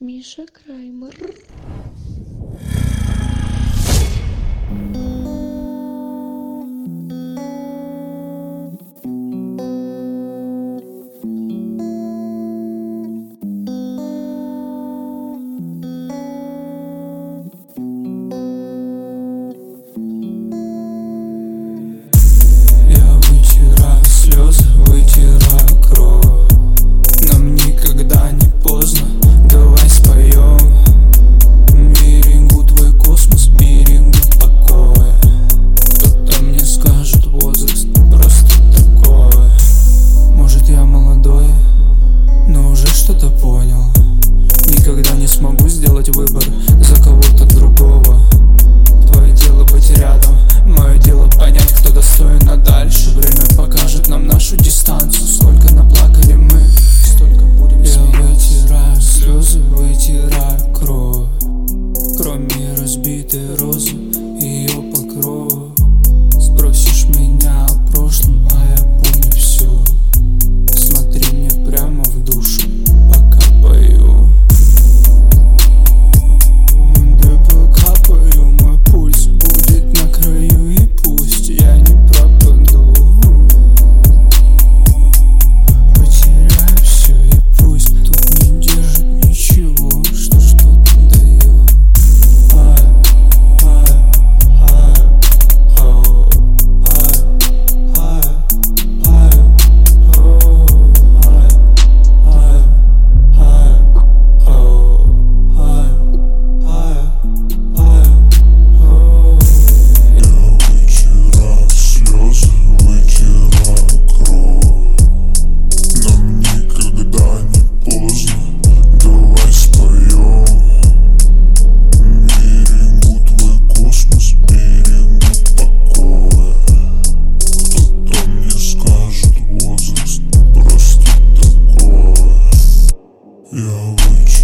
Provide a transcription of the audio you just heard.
Миша Краймер. Слезы, вытираю кровь. Нам никогда не поздно, давай споем. Берегу твой космос, берегу покоя. Кто-то мне скажет, возраст просто такое. Может, я молодой, но уже что-то понял. Никогда не смогу сделать выбор за кого-то другого. Твое дело быть рядом, мое дело понять, кто достоин, а дальше время покажет нам нашу дистанцию. Сколько наплакали мы, столько будем смеяться. Я вытираю слезы, вытираю кровь. Кроме разбитой розы и ее покрова. Спросишь меня о прошлом, а я помню все. Смотри мне прямо в душу, пока пою. Да пока пою, мой пульс будет на краю, и пусть я не пропаду. Потеряю все, и пусть тут не держит ничего, что что-то дает. Я вычеркну